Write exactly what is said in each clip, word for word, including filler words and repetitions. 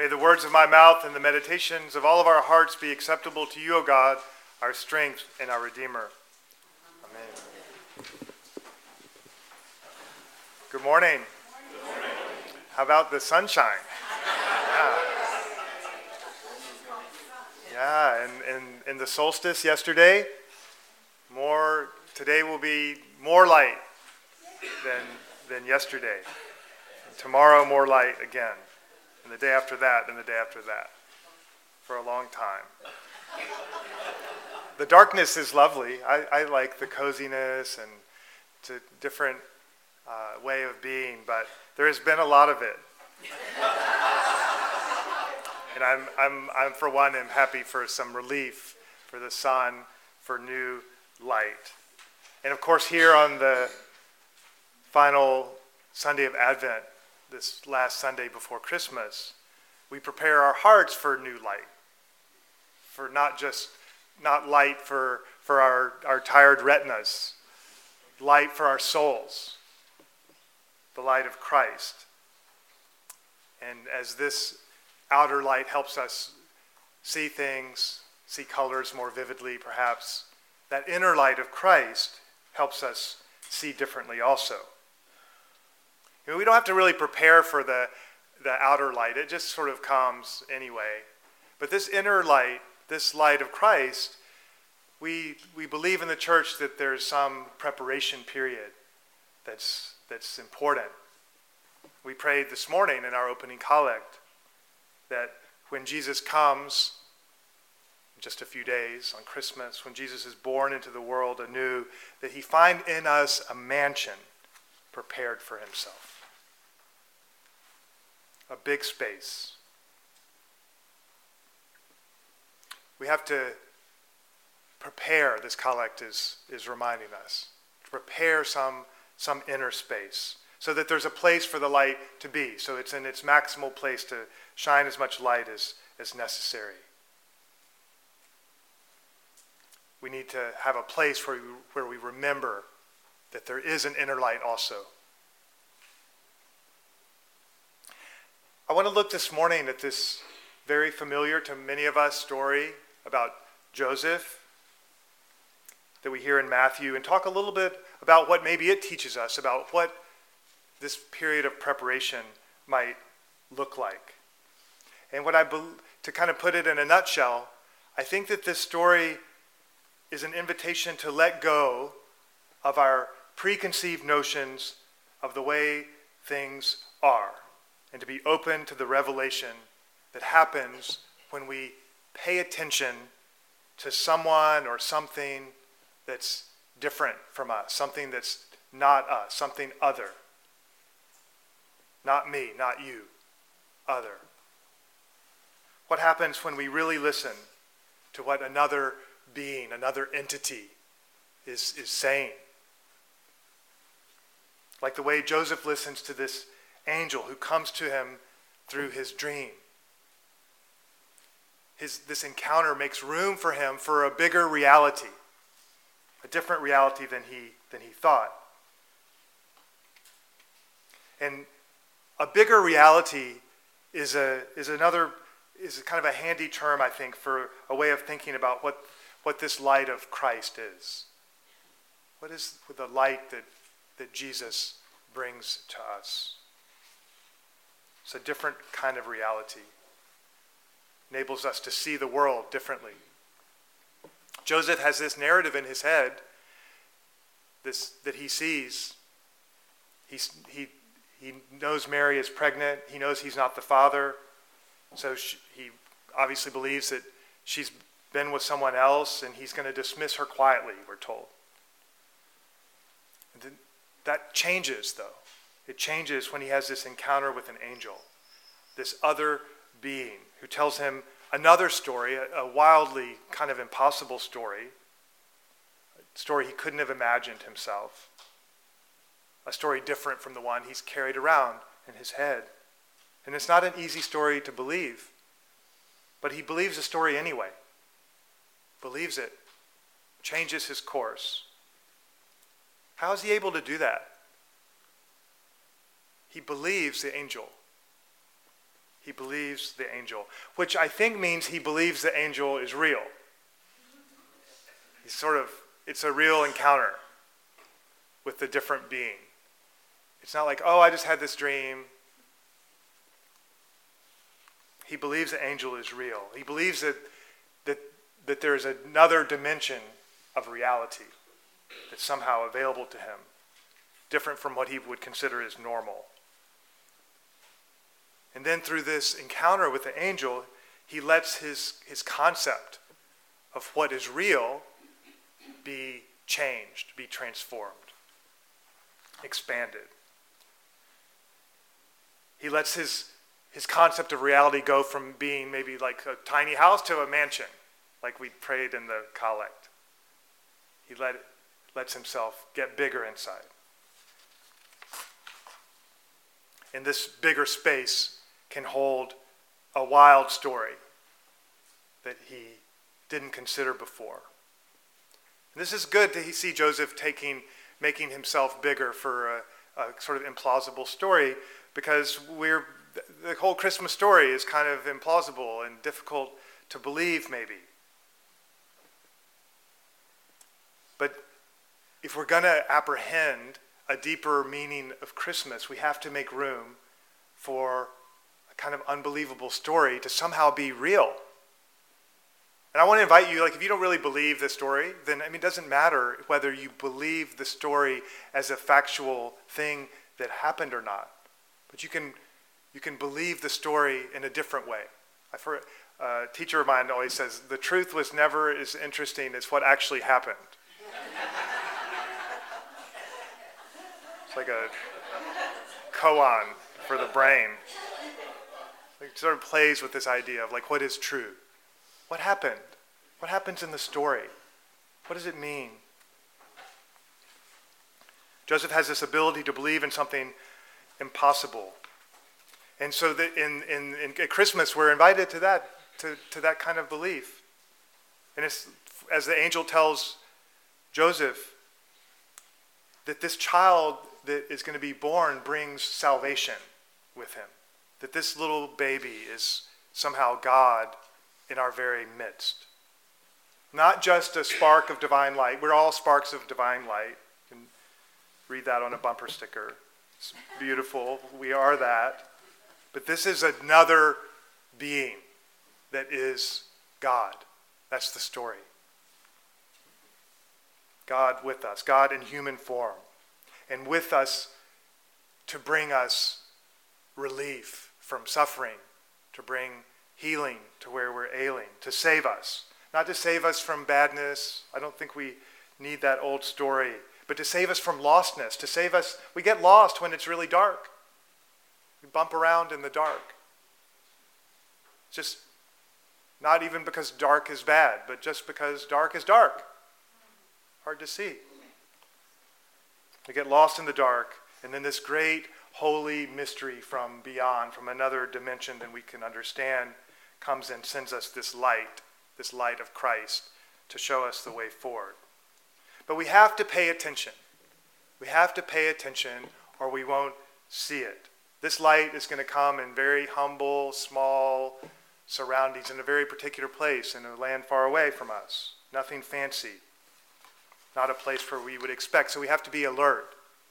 May the words of my mouth and the meditations of all of our hearts be acceptable to you, O God, our strength and our Redeemer. Amen. Good morning. Good morning. How about the sunshine? Yeah, yeah and, and, and the solstice yesterday, more today will be more light than, than yesterday. And tomorrow, more light again. And the day after that, and the day after that, for a long time. The darkness is lovely. I, I like the coziness and it's a different uh, way of being, but there has been a lot of it. And I'm, I'm, I'm for one, am happy for some relief, for the sun, for new light. And of course, here on the final Sunday of Advent, this last Sunday before Christmas, we prepare our hearts for new light, for not just, not light for, for our, our tired retinas, light for our souls, the light of Christ. And as this outer light helps us see things, see colors more vividly perhaps, that inner light of Christ helps us see differently also. You know, we don't have to really prepare for the, the outer light. It just sort of comes anyway. But this inner light, this light of Christ, we we believe in the church that there's some preparation period that's that's important. We prayed this morning in our opening collect that when Jesus comes, in just a few days on Christmas, when Jesus is born into the world anew, that he find in us a mansion prepared for himself. A big space. We have to prepare, this collect is, is reminding us, to prepare some, some inner space so that there's a place for the light to be, so it's in its maximal place to shine as much light as, as necessary. We need to have a place where we, where we remember that there is an inner light also. I want to look this morning at this very familiar to many of us story about Joseph that we hear in Matthew and talk a little bit about what maybe it teaches us about what this period of preparation might look like. And what I be- to kind of put it in a nutshell, I think that this story is an invitation to let go of our preconceived notions of the way things are, and to be open to the revelation that happens when we pay attention to someone or something that's different from us, something that's not us, something other. Not me, not you, other. What happens when we really listen to what another being, another entity is, is saying? Like the way Joseph listens to this angel who comes to him through his dream. His, this encounter makes room for him for a bigger reality, a different reality than he, than he thought. And a bigger reality is a is another is kind of a handy term, I think, for a way of thinking about what, what this light of Christ is. What is the light that, that Jesus brings to us? It's a different kind of reality. Enables us to see the world differently. Joseph has this narrative in his head this that he sees. He's, he, he knows Mary is pregnant. He knows he's not the father. So she, he obviously believes that she's been with someone else, and he's going to dismiss her quietly, we're told. And then that changes, though. It changes when he has this encounter with an angel, this other being who tells him another story, a, a wildly kind of impossible story, a story he couldn't have imagined himself, a story different from the one he's carried around in his head. And it's not an easy story to believe, but he believes the story anyway, believes it, changes his course. How is he able to do that? He believes the angel. He believes the angel, which I think means he believes the angel is real. He's sort of, it's a real encounter with the different being. It's not like, oh, I just had this dream. He believes the angel is real. He believes that that, that there is another dimension of reality that's somehow available to him, different from what he would consider as normal. And then through this encounter with the angel, he lets his, his concept of what is real be changed, be transformed, expanded. He lets his, his concept of reality go from being maybe like a tiny house to a mansion, like we prayed in the collect. He let, lets himself get bigger inside. And this bigger space can hold a wild story that he didn't consider before. And this is good to see Joseph taking, making himself bigger for a, a sort of implausible story, because we're the whole Christmas story is kind of implausible and difficult to believe, maybe. But if we're going to apprehend a deeper meaning of Christmas, we have to make room for a kind of unbelievable story to somehow be real. And I want to invite you, like, if you don't really believe the story, then, I mean, it doesn't matter whether you believe the story as a factual thing that happened or not. But you can you can believe the story in a different way. I've heard, uh, a teacher of mine always says, the truth was never as interesting as what actually happened. It's like a koan for the brain. It sort of plays with this idea of, like, what is true? What happened? What happens in the story? What does it mean? Joseph has this ability to believe in something impossible. And so that in, in, in at Christmas, we're invited to that, to, to that kind of belief. And it's, as the angel tells Joseph, that this child that is going to be born brings salvation with him. That this little baby is somehow God in our very midst. Not just a spark of divine light. We're all sparks of divine light. You can read that on a bumper sticker. It's beautiful. We are that. But this is another being that is God. That's the story. God with us. God in human form. And with us to bring us relief from suffering, to bring healing to where we're ailing, to save us. Not to save us from badness. I don't think we need that old story. But to save us from lostness. To save us, we get lost when it's really dark. We bump around in the dark. Just not even because dark is bad, but just because dark is dark. Hard to see. We get lost in the dark, and then this great holy mystery from beyond, from another dimension than we can understand, comes and sends us this light, this light of Christ, to show us the way forward. But we have to pay attention. We have to pay attention, or we won't see it. This light is going to come in very humble, small surroundings, in a very particular place, in a land far away from us. Nothing fancy. Not a place where we would expect. So we have to be alert.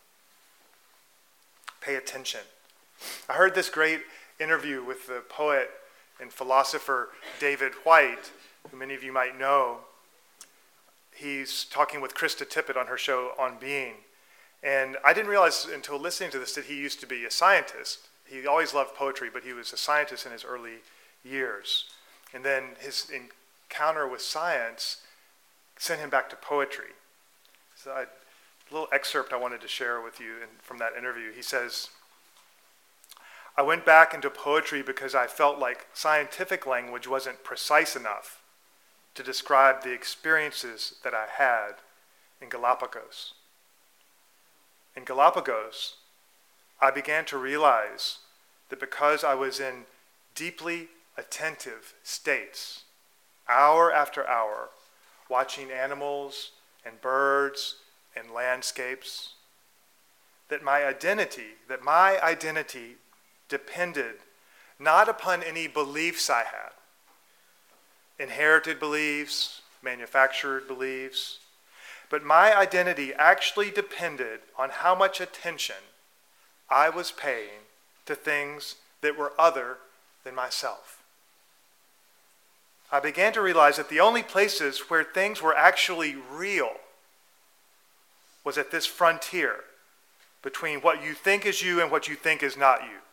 Pay attention. I heard this great interview with the poet and philosopher David Whyte, who many of you might know. He's talking with Krista Tippett on her show On Being. And I didn't realize until listening to this that he used to be a scientist. He always loved poetry, but he was a scientist in his early years. And then his encounter with science sent him back to poetry. So I, a little excerpt I wanted to share with you in, from that interview. He says, I went back into poetry because I felt like scientific language wasn't precise enough to describe the experiences that I had in Galapagos. In Galapagos, I began to realize that because I was in deeply attentive states, hour after hour, watching animals and birds and landscapes, that my identity, that my identity depended not upon any beliefs I had, inherited beliefs, manufactured beliefs, but my identity actually depended on how much attention I was paying to things that were other than myself. I began to realize that the only places where things were actually real was at this frontier between what you think is you and what you think is not you.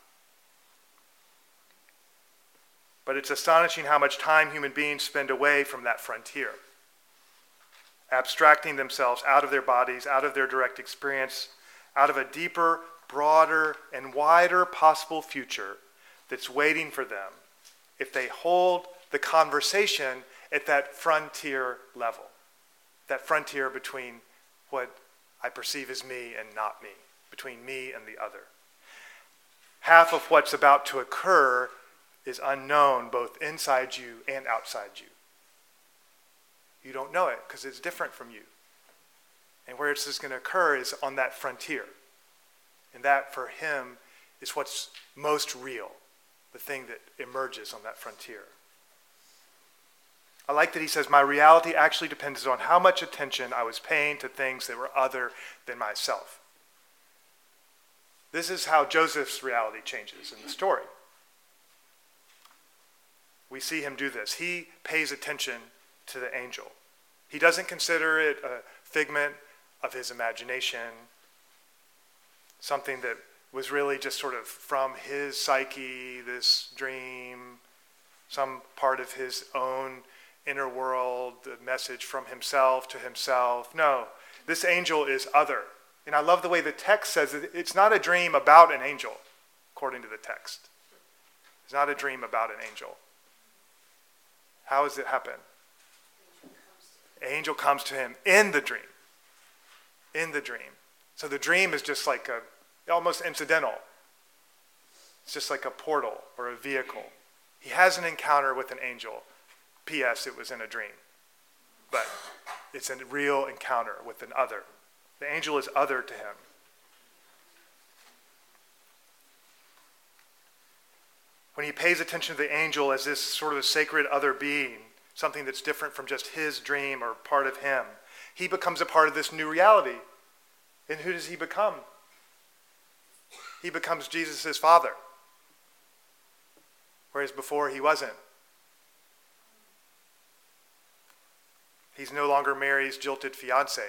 But it's astonishing how much time human beings spend away from that frontier, abstracting themselves out of their bodies, out of their direct experience, out of a deeper, broader, and wider possible future that's waiting for them if they hold the conversation at that frontier level, that frontier between what I perceive as me and not me, between me and the other. Half of what's about to occur is unknown both inside you and outside you. You don't know it because it's different from you. And where it's going to occur is on that frontier. And that, for him, is what's most real, the thing that emerges on that frontier. I like that he says, my reality actually depends on how much attention I was paying to things that were other than myself. This is how Joseph's reality changes in the story. We see him do this. He pays attention to the angel. He doesn't consider it a figment of his imagination, something that was really just sort of from his psyche, this dream, some part of his own inner world, the message from himself to himself. No, this angel is other. And I love the way the text says it. It's not a dream about an angel, according to the text. It's not a dream about an angel. How does it happen? Angel comes to him in the dream. In the dream. So the dream is just like a, almost incidental. It's just like a portal or a vehicle. He has an encounter with an angel. P S. It was in a dream. But it's a real encounter with an other. The angel is other to him. When he pays attention to the angel as this sort of a sacred other being, something that's different from just his dream or part of him, he becomes a part of this new reality. And who does he become? He becomes Jesus' father. Whereas before he wasn't. He's no longer Mary's jilted fiance.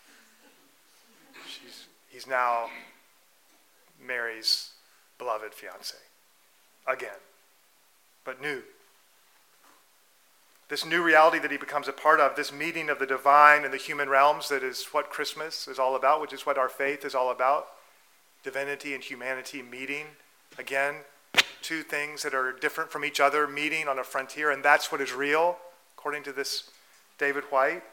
She's, he's now Mary's beloved fiance. Again. But new. This new reality that he becomes a part of, this meeting of the divine and the human realms, that is what Christmas is all about, which is what our faith is all about. Divinity and humanity meeting. Again, two things that are different from each other, meeting on a frontier, and that's what is real, according to this David White.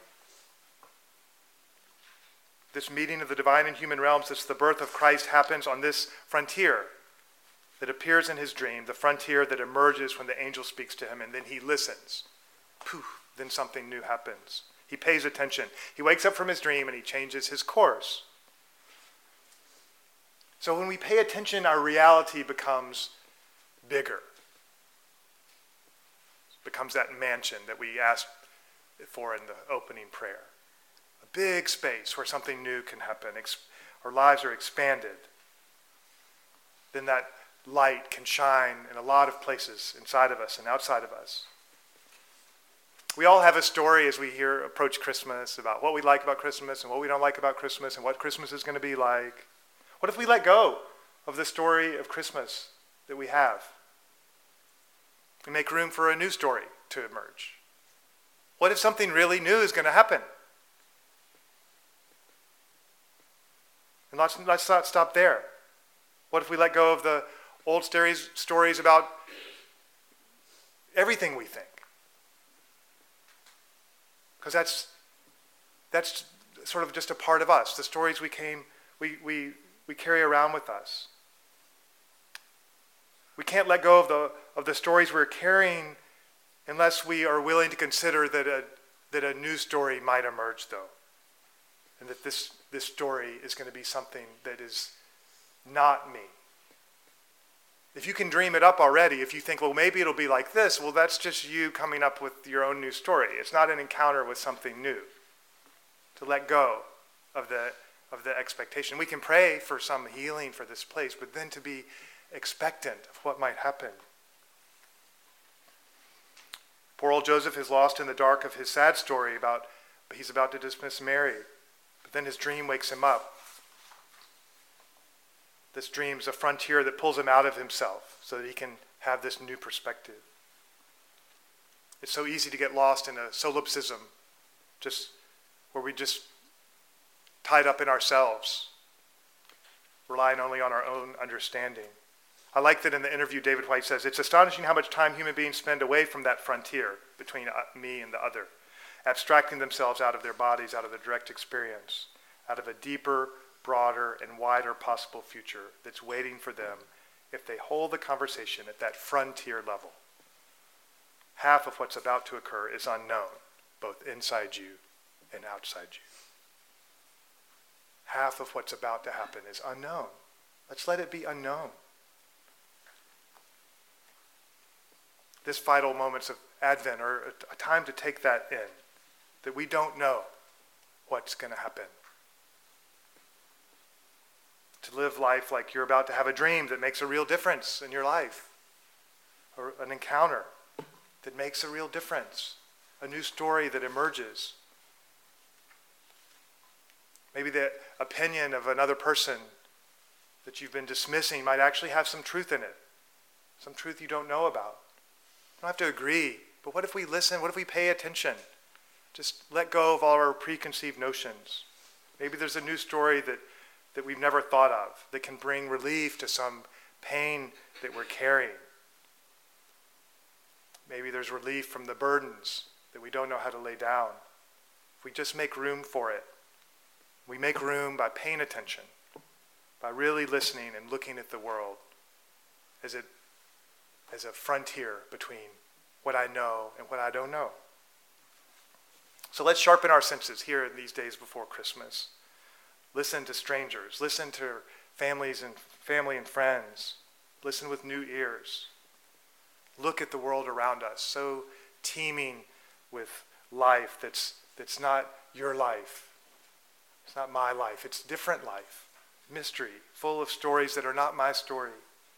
This meeting of the divine and human realms, this the birth of Christ, happens on this frontier that appears in his dream, the frontier that emerges when the angel speaks to him, and then he listens. Poof, then something new happens. He pays attention. He wakes up from his dream and he changes his course. So when we pay attention, our reality becomes bigger. It becomes that mansion that we asked for in the opening prayer. A big space where something new can happen. Our lives are expanded. Then that light can shine in a lot of places inside of us and outside of us. We all have a story as we hear approach Christmas about what we like about Christmas and what we don't like about Christmas and what Christmas is going to be like. What if we let go of the story of Christmas that we have and make room for a new story to emerge? What if something really new is going to happen? And let's, let's not stop there. What if we let go of the old stories, stories about everything we think? Because that's that's sort of just a part of us. The stories we came, we we we carry around with us. We can't let go of the of the stories we're carrying unless we are willing to consider that a that a new story might emerge, though, and that this this story is going to be something that is not me. If you can dream it up already, if you think, well, maybe it'll be like this, well, that's just you coming up with your own new story. It's not an encounter with something new. To let go of the of the expectation. We can pray for some healing for this place, but then to be expectant of what might happen. Poor old Joseph is lost in the dark of his sad story about he's about to dismiss Mary, but then his dream wakes him up. This dream's a frontier that pulls him out of himself so that he can have this new perspective. It's so easy to get lost in a solipsism, just where we just tied up in ourselves, relying only on our own understanding. I like that in the interview David White says, it's astonishing how much time human beings spend away from that frontier between me and the other, abstracting themselves out of their bodies, out of the direct experience, out of a deeper, broader, and wider possible future that's waiting for them if they hold the conversation at that frontier level. Half of what's about to occur is unknown, both inside you and outside you. Half of what's about to happen is unknown. Let's let it be unknown. This vital moments of Advent are a time to take that in, that we don't know what's going to happen. To live life like you're about to have a dream that makes a real difference in your life, or an encounter that makes a real difference, a new story that emerges. Maybe the opinion of another person that you've been dismissing might actually have some truth in it, some truth you don't know about. You don't have to agree, but what if we listen? What if we pay attention? Just let go of all our preconceived notions. Maybe there's a new story that, that we've never thought of that can bring relief to some pain that we're carrying. Maybe there's relief from the burdens that we don't know how to lay down. If we just make room for it, we make room by paying attention, by really listening and looking at the world as it as a frontier between what I know and what I don't know. So let's sharpen our senses here in these days before Christmas. Listen to strangers. Listen to families and family and friends. Listen with new ears. Look at the world around us, so teeming with life that's that's not your life. It's not my life. It's different life. Mystery, full of stories that are not my story.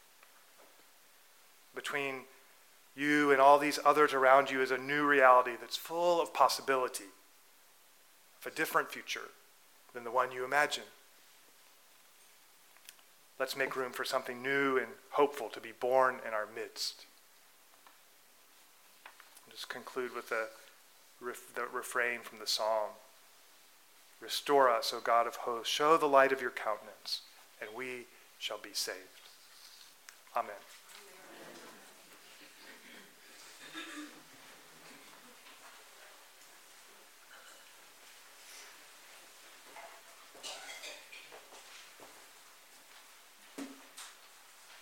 Between you and all these others around you is a new reality that's full of possibility, of a different future than the one you imagine. Let's make room for something new and hopeful to be born in our midst. I'll just conclude with the, the refrain from the psalm. Restore us, O God of hosts. Show the light of your countenance, and we shall be saved. Amen.